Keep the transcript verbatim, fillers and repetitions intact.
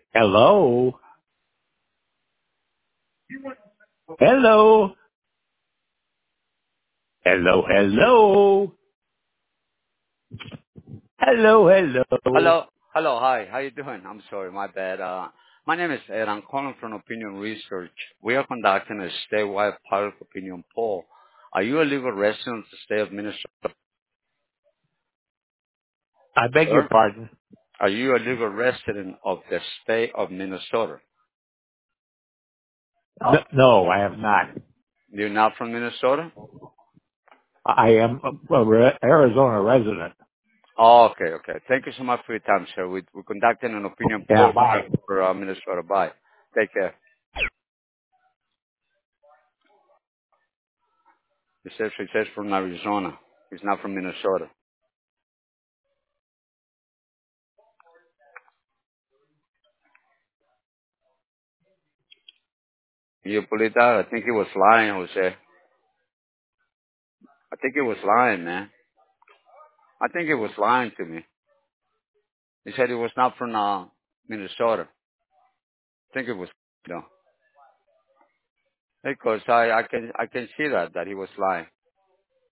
Hello? Hello? Hello, hello? Hello, hello? Hello. Hello. Hi. How you doing? I'm sorry. My bad. Uh, my name is Ed. I'm calling from Opinion Research. We are conducting a statewide public opinion poll. Are you a legal resident of the state of Minnesota, I beg your sir? pardon? Are you a legal resident of the state of Minnesota? N- No, I am not. You're not from Minnesota? I am a, a re- Arizona resident. Oh, okay. Okay. Thank you so much for your time, sir. We, we're conducting an opinion Yeah, poll bye. for uh, Minnesota. Bye. Take care. He says he says from Arizona. He's not from Minnesota. You believe that? I think he was lying, Jose. I think he was lying, man. I think he was lying to me. He said he was not from uh, Minnesota. I think it was, you know, because I, I can I can see that that he was lying.